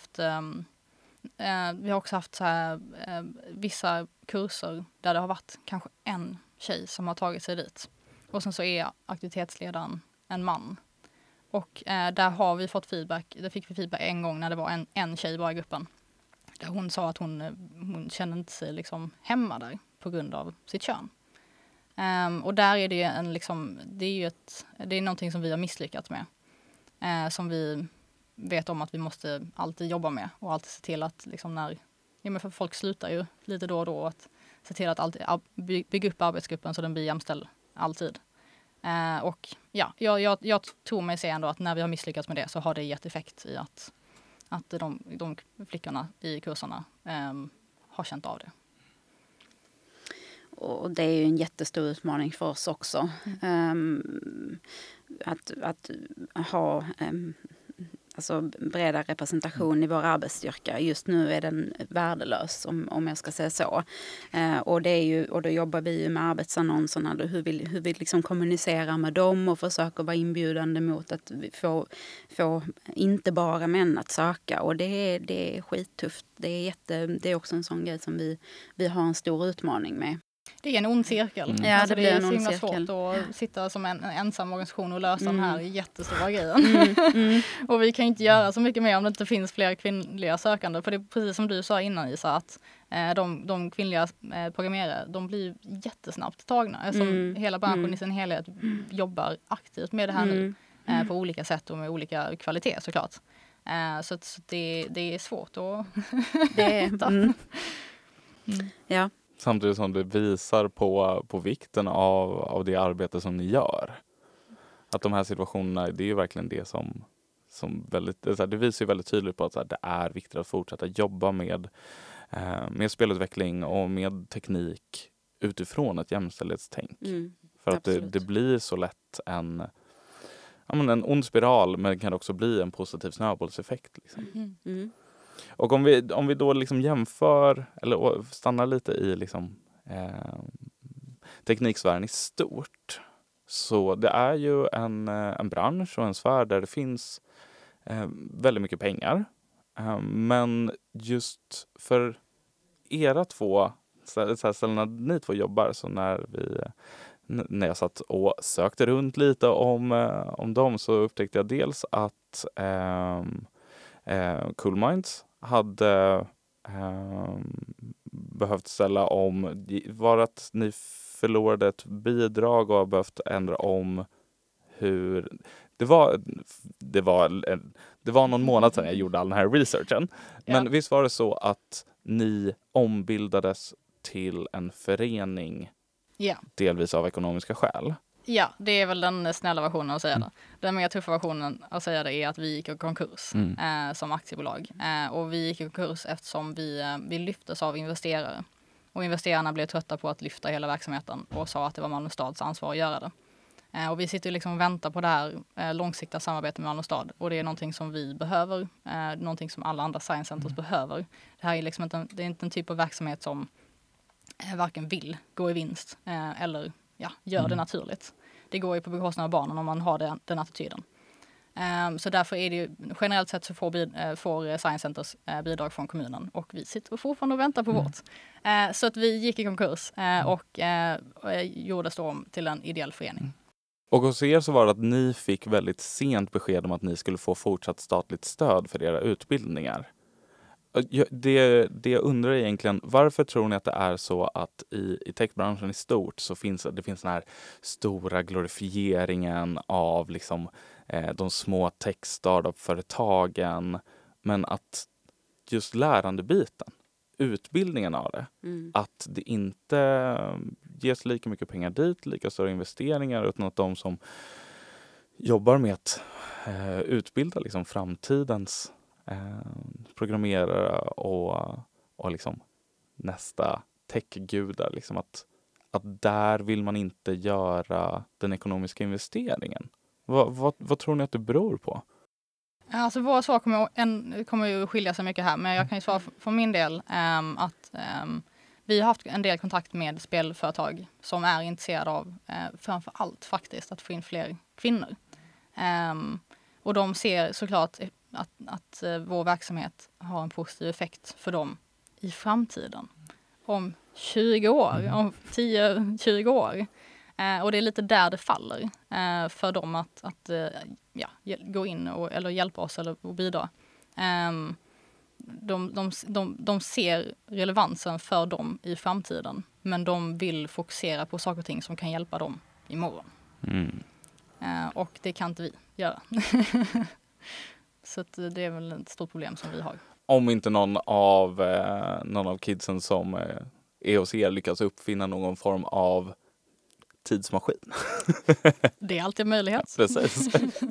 Speaker 2: också haft så här, vissa kurser där det har varit kanske en tjej som har tagit sig dit. Och sen så är aktivitetsledaren en man. Och där har vi fått feedback. Det fick vi feedback en gång när det var en tjej bara i gruppen. Där hon sa att hon kände inte sig liksom hemma där på grund av sitt kön. Och där är det det är någonting som vi har misslyckats med. Som vi vet om att vi måste alltid jobba med. Och alltid se till att liksom för folk slutar ju lite då och då. Att se till att alltid bygga upp arbetsgruppen så den blir jämställd alltid. Och ja, jag tror mig se ändå att när vi har misslyckats med det så har det gett effekt i att de flickorna i kurserna har känt av det.
Speaker 3: Och det är ju en jättestor utmaning för oss också. Att ha bredare representation i vår arbetsstyrka. Just nu är den värdelös, om jag ska säga så. Och då jobbar vi ju med arbetsannonserna. Hur vi liksom kommunicerar med dem och försöker vara inbjudande mot att vi få inte bara män att söka. Och det är skittufft. Det är också en sån grej som vi har en stor utmaning med.
Speaker 2: Det är en ond cirkel.
Speaker 3: Ja, det blir en ond
Speaker 2: cirkel. Det är svårt att sitta som en ensam organisation och lösa den här jättestora grejen. Och vi kan inte göra så mycket mer om det inte finns fler kvinnliga sökande. För det är precis som du sa innan, Isa, att De kvinnliga programmerare, de blir jättesnabbt tagna. Hela branschen i sin helhet jobbar aktivt med det här nu på olika sätt och med olika kvalitet såklart. Så det är svårt att veta.
Speaker 3: Ja.
Speaker 1: Samtidigt som det visar på vikten av det arbete som ni gör. Att de här situationerna, det är ju verkligen det som väldigt, det visar ju väldigt tydligt på att det är viktigt att fortsätta jobba med spelutveckling och med teknik utifrån ett jämställdhetstänk. För att det blir så lätt en ond spiral, men det kan också bli en positiv snöbollseffekt. Liksom. Och om vi då liksom jämför eller stannar lite i liksom, tekniksfären i stort. Så det är ju en bransch och en sfär där det finns väldigt mycket pengar. Men just för era två ställena ni två jobbar, så när jag satt och sökte runt lite om dem, så upptäckte jag dels att Cool Minds hade behövt ställa om, var att ni förlorade ett bidrag och har behövt ändra om hur det var någon månad sedan jag gjorde all den här researchen. Men visst var det så att ni ombildades till en förening delvis av ekonomiska skäl?
Speaker 2: Ja, det är väl den snälla versionen att säga det. Den mer tuffa versionen att säga det är att vi gick i konkurs som aktiebolag. Och vi gick i konkurs eftersom vi lyftes av investerare. Och investerarna blev trötta på att lyfta hela verksamheten och sa att det var Malmö stads ansvar att göra det. Och vi sitter liksom och väntar på det här långsiktiga samarbetet med Malmö stad. Och det är någonting som vi behöver. Någonting som alla andra science centers behöver. Det här är liksom det är inte en typ av verksamhet som varken vill gå i vinst eller gör det naturligt. Det går ju på bekostnad av barnen om man har den attityden. Så därför är det ju, generellt sett så får Science Centers bidrag från kommunen, och vi sitter fortfarande och väntar på vårt. Så att vi gick i konkurs och gjordes då om till en ideell förening.
Speaker 1: Och hos er så var det att ni fick väldigt sent besked om att ni skulle få fortsatt statligt stöd för era utbildningar. Det jag undrar egentligen, varför tror ni att det är så att i techbranschen i stort så finns den här stora glorifieringen av liksom, de små tech-startup-företagen, men att just lärandebiten, utbildningen av det, att det inte ges lika mycket pengar dit, lika stora investeringar, utan att de som jobbar med att utbilda liksom framtidens programmerare och liksom nästa techgudar, liksom att där vill man inte göra den ekonomiska investeringen. Vad tror ni att det beror på?
Speaker 2: Alltså våra svar kommer ju skilja sig mycket här, men jag kan ju svara för min del att vi har haft en del kontakt med spelföretag som är intresserade av framför allt faktiskt att få in fler kvinnor. Och de ser såklart att vår verksamhet har en positiv effekt för dem i framtiden. Om 20 år, om 10-20 år. Och det är lite där det faller för dem att gå in eller hjälpa oss eller bidra. De ser relevansen för dem i framtiden, men de vill fokusera på saker och ting som kan hjälpa dem imorgon. Och det kan inte vi göra. Så att det är väl ett stort problem som vi har.
Speaker 1: Om inte någon av kidsen som är hos er lyckas uppfinna någon form av tidsmaskin.
Speaker 2: Det är alltid en möjlighet.
Speaker 1: Precis.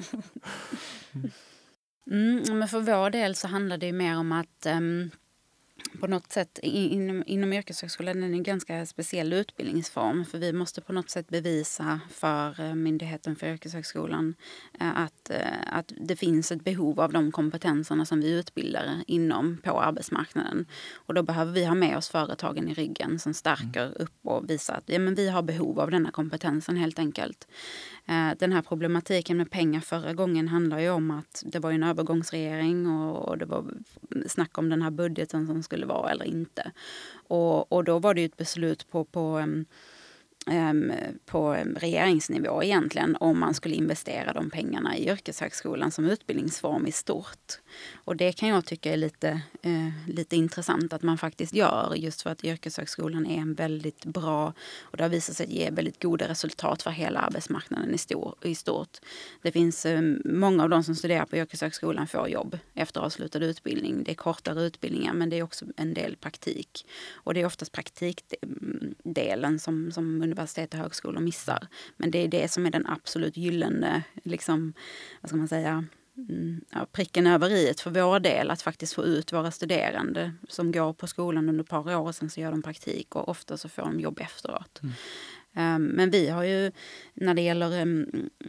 Speaker 3: Men för vår del så handlar det ju mer om att på något sätt inom yrkeshögskolan är det en ganska speciell utbildningsform, för vi måste på något sätt bevisa för Myndigheten för yrkeshögskolan att det finns ett behov av de kompetenserna som vi utbildar på arbetsmarknaden. Och då behöver vi ha med oss företagen i ryggen som stärker upp och visar att vi har behov av denna kompetensen helt enkelt. Den här problematiken med pengar förra gången handlar ju om att det var en övergångsregering och det var snack om den här budgeten som skulle vara eller inte. Och då var det ju ett beslut på på regeringsnivå egentligen om man skulle investera de pengarna i yrkeshögskolan som utbildningsform i stort. Och det kan jag tycka är lite intressant att man faktiskt gör, just för att yrkeshögskolan är en väldigt bra, och det har visat sig ge väldigt goda resultat för hela arbetsmarknaden i stort. Det finns många av de som studerar på yrkeshögskolan får jobb efter avslutad utbildning. Det är kortare utbildningar, men det är också en del praktik. Och det är oftast praktikdelen som universitet och högskolor missar. Men det är det som är den absolut gyllene, liksom, vad ska man säga, pricken över iet för vår del, att faktiskt få ut våra studerande som går på skolan under ett par år och sen så gör de praktik och ofta så får de jobb efteråt. Men vi har ju, när det gäller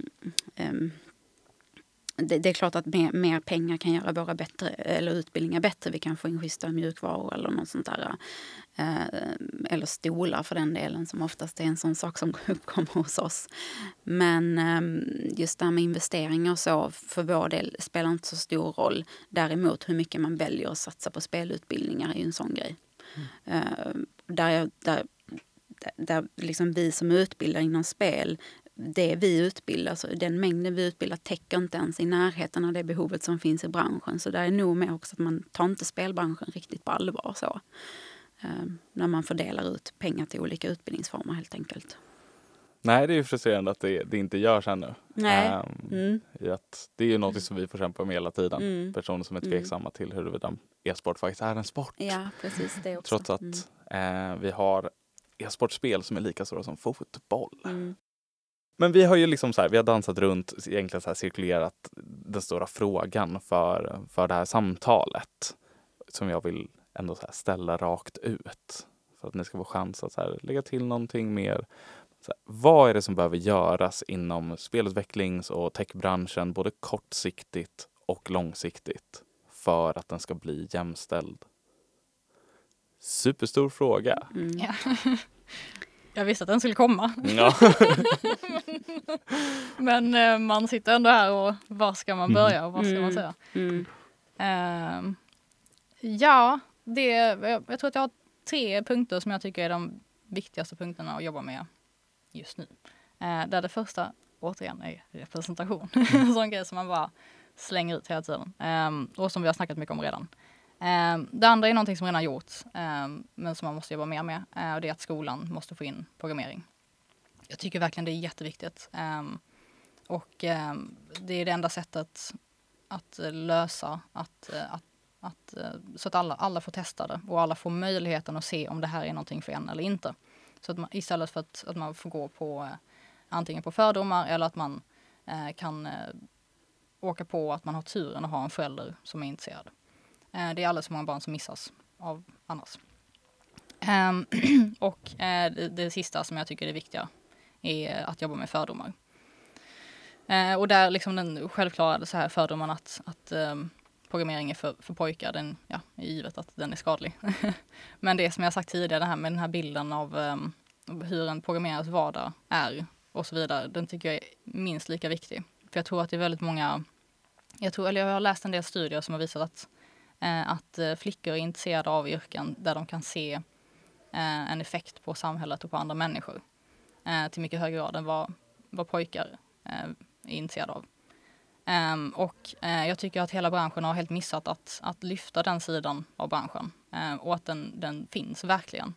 Speaker 3: det är klart att mer pengar kan göra våra utbildningar bättre. Vi kan få in schyssta mjukvaror eller något sånt där. Eller stolar för den delen, som oftast är en sån sak som uppkommer hos oss. Men just det här med investeringar och så, för vår del spelar inte så stor roll. Däremot hur mycket man väljer att satsa på spelutbildningar är ju en sån grej. Där liksom vi som utbildar inom spel, det vi utbildar, så den mängden vi utbildar täcker inte ens i närheten av det behovet som finns i branschen. Så där är nog med också att man tar inte spelbranschen riktigt på allvar så. När man fördelar ut pengar till olika utbildningsformer helt enkelt.
Speaker 1: Nej, det är ju frustrerande att det inte görs ännu.
Speaker 3: Nej.
Speaker 1: Det är ju något som vi får kämpa med hela tiden. Personer som är tveksamma till huruvida e-sport faktiskt är en sport.
Speaker 3: Ja, precis det också.
Speaker 1: Trots att vi har e-sportspel som är lika stora som fotboll. Men vi har ju liksom så här, vi har dansat runt, egentligen så här cirkulerat den stora frågan för det här samtalet. Som jag vill ändå så här ställa rakt ut. För att ni ska få chans att så här lägga till någonting mer. Så här, vad är det som behöver göras inom spelutvecklings- och techbranschen, både kortsiktigt och långsiktigt, för att den ska bli jämställd? Superstor fråga.
Speaker 2: Ja. Jag visste att den skulle komma.
Speaker 1: Ja.
Speaker 2: Men man sitter ändå här och var ska man börja och vad ska man säga? Jag tror att jag har 3 punkter som jag tycker är de viktigaste punkterna att jobba med just nu. Där det första, återigen, är representation. En sån grej som man bara slänger ut hela tiden. Och som vi har snackat mycket om redan. Det andra är någonting som redan gjorts, men som man måste jobba mer med. Och det är att skolan måste få in programmering. Jag tycker verkligen det är jätteviktigt. Det är det enda sättet att lösa så att alla får testa det. Och alla får möjligheten att se om det här är någonting för en eller inte. Så att istället för att man får gå på antingen på fördomar eller att man kan åka på att man har turen att ha en förälder som är intresserad. Det är alldeles för många barn som missas av annars. Det sista som jag tycker är viktiga är att jobba med fördomar. Och där liksom den självklara så här fördomen att programmering är för pojkar, den är givet att den är skadlig. Men det som jag sagt tidigare, det här med den här bilden av hur en programmerares vardag är och så vidare, den tycker jag är minst lika viktig. För jag tror att det är väldigt många, jag har läst en del studier som har visat att flickor är intresserade av yrken där de kan se en effekt på samhället och på andra människor till mycket högre grad än vad pojkar är intresserade av. Jag tycker att hela branschen har helt missat att lyfta den sidan av branschen och att den finns verkligen.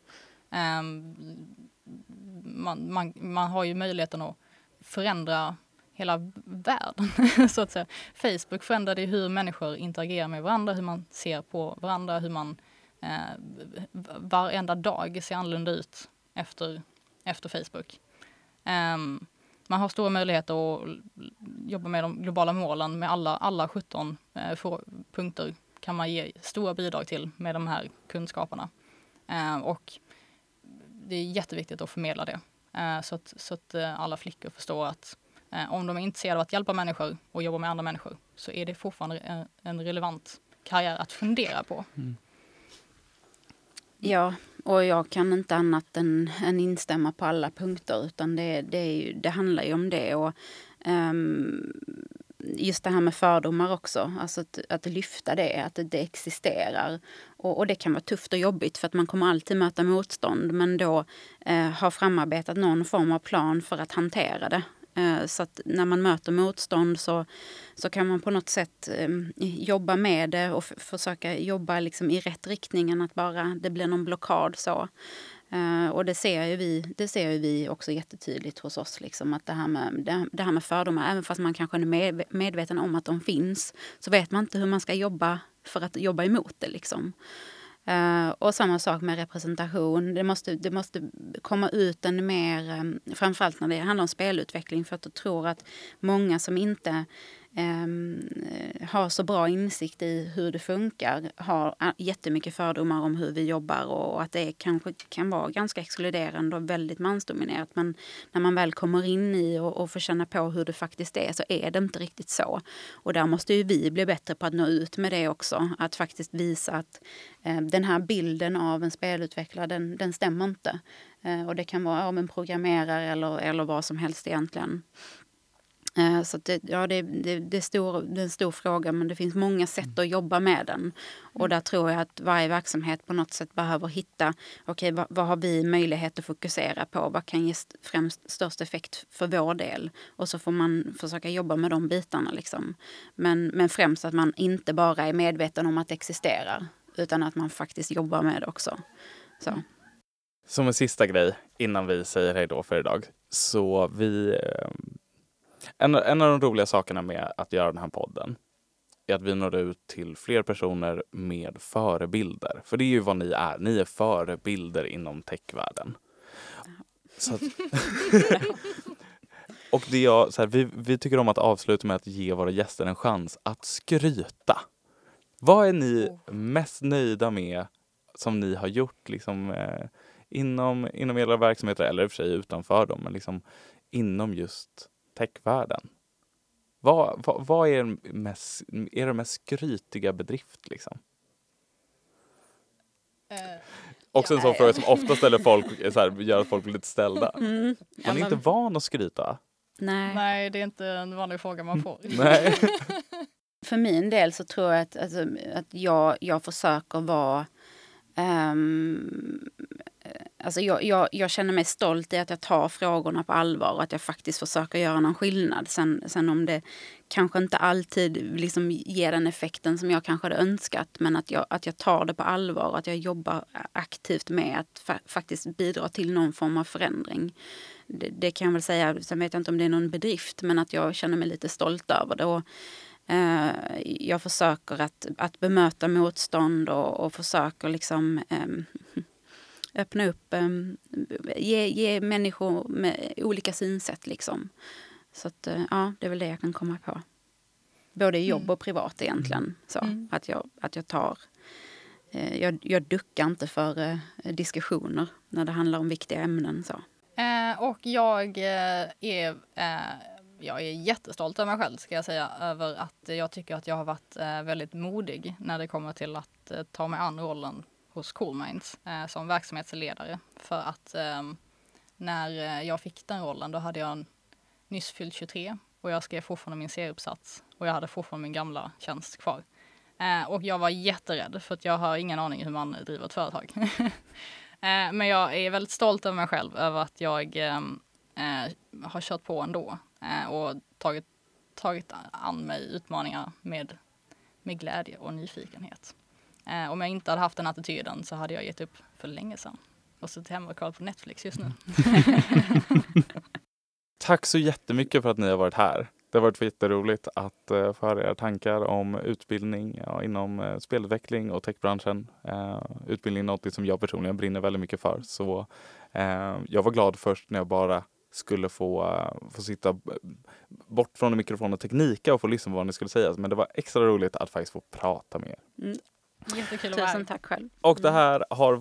Speaker 2: Man har ju möjligheten att förändra hela världen, så att säga. Facebook förändrade hur människor interagerar med varandra, hur man ser på varandra, hur man varenda dag ser annorlunda ut efter Facebook. Man har stora möjligheter att jobba med de globala målen med alla 17 punkter kan man ge stora bidrag till med de här kunskaperna. Och det är jätteviktigt att förmedla det så att alla flickor förstår att om de är intresserade av att hjälpa människor och jobba med andra människor så är det fortfarande en relevant karriär att fundera på.
Speaker 3: Ja, och jag kan inte annat än instämma på alla punkter, utan det handlar ju om det. Och just det här med fördomar också. Alltså att lyfta det, att det existerar. Och det kan vara tufft och jobbigt för att man kommer alltid möta motstånd. Men då ha framarbetat någon form av plan för att hantera det. Så att när man möter motstånd så kan man på något sätt jobba med det och försöka jobba liksom i rätt riktning än att bara det blir någon blockad så. Och det ser ju vi också jättetydligt hos oss. Liksom, att det här med fördomar, även fast man kanske är medveten om att de finns, så vet man inte hur man ska jobba för att jobba emot det. Liksom. Och samma sak med representation. Det måste komma ut en mer, framförallt när det handlar om spelutveckling, för att jag tror att många som inte har så bra insikt i hur det funkar har jättemycket fördomar om hur vi jobbar och att det kanske kan vara ganska exkluderande och väldigt mansdominerat. Men när man väl kommer in i och får känna på hur det faktiskt är, så är det inte riktigt så. Och där måste ju vi bli bättre på att nå ut med det också. Att faktiskt visa att den här bilden av en spelutvecklare, den stämmer inte. Och det kan vara om en programmerare eller vad som helst egentligen. Så att det är en stor fråga, men det finns många sätt att jobba med den. Och där tror jag att varje verksamhet på något sätt behöver hitta, vad har vi möjlighet att fokusera på? Vad kan ge främst störst effekt för vår del? Och så får man försöka jobba med de bitarna. Liksom. Men främst att man inte bara är medveten om att det existerar, utan att man faktiskt jobbar med det också. Så.
Speaker 1: Som en sista grej innan vi säger hej då för idag. Så en av de roliga sakerna med att göra den här podden är att vi når ut till fler personer med förebilder. För det är ju vad ni är. Ni är förebilder inom techvärlden. Så att, och vi tycker om att avsluta med att ge våra gäster en chans att skryta. Vad är ni mest nöjda med som ni har gjort liksom, inom era verksamheter, eller i och för sig utanför dem, men liksom inom just techvärlden? Vad är er mest skrytiga bedrift liksom? Också en sån fråga som ofta ställer folk, gör att folk blir lite ställda. Man är inte van att skryta.
Speaker 2: Nej, det är inte en vanlig fråga man får.
Speaker 1: Nej.
Speaker 3: För min del så tror jag att jag försöker vara... jag känner mig stolt i att jag tar frågorna på allvar och att jag faktiskt försöker göra någon skillnad. Sen om det kanske inte alltid liksom ger den effekten som jag kanske hade önskat, men att jag tar det på allvar och att jag jobbar aktivt med att faktiskt bidra till någon form av förändring. Det kan jag väl säga, sen vet jag inte om det är någon bedrift, men att jag känner mig lite stolt över det. Och jag försöker att bemöta motstånd och försöker liksom öppna upp, ge människor med olika synsätt liksom. Så att, det är väl det jag kan komma på. Både i jobb och privat egentligen. Så, att jag tar... Jag duckar inte för diskussioner när det handlar om viktiga ämnen. Så.
Speaker 2: Och jag är jättestolt över mig själv, ska jag säga, över att jag tycker att jag har varit väldigt modig när det kommer till att ta mig an rollen hos Cool Minds som verksamhetsledare. För att när jag fick den rollen, då hade jag nyss fyllt 23 och jag skrev fortfarande min serieuppsats och jag hade fortfarande min gamla tjänst kvar. Och jag var jätterädd för att jag har ingen aning hur man driver ett företag. Men jag är väldigt stolt över mig själv, över att jag har kört på ändå och tagit an mig utmaningar med glädje och nyfikenhet. Om jag inte hade haft den attityden så hade jag gett upp för länge sedan. Och suttit hemma och kollat på Netflix just nu.
Speaker 1: Tack så jättemycket för att ni har varit här. Det har varit jätteroligt att få höra era tankar om utbildning inom spelutveckling och techbranschen. Utbildning är något som jag personligen brinner väldigt mycket för. Så jag var glad först när jag bara skulle få sitta bort från mikrofonen och teknika och få lyssna på vad ni skulle säga. Men det var extra roligt att faktiskt få prata med er.
Speaker 2: Jättekul.
Speaker 3: Tusen tack själv.
Speaker 1: Och det här har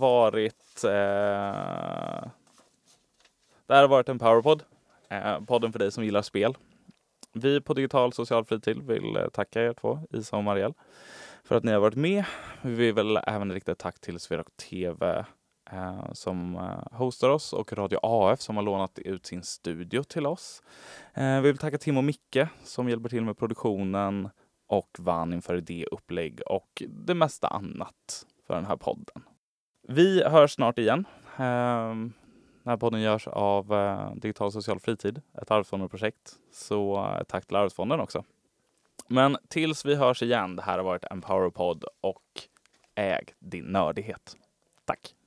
Speaker 1: varit en Powerpod. Podden för dig som gillar spel. Vi på Digital Social Fritid vill tacka er två, Isa och Marielle, för att ni har varit med. Vi vill även rikta ett tack till Sverok TV som hostar oss och Radio AF som har lånat ut sin studio till oss. Vi vill tacka Tim och Micke som hjälper till med produktionen och vann inför idéupplägg och det mesta annat för den här podden. Vi hörs snart igen. Den här podden görs av Digital Social Fritid, ett arvsfonderprojekt. Så tack till Arvsfonden också. Men tills vi hörs igen, det här har varit en Powerpod och äg din nördighet. Tack!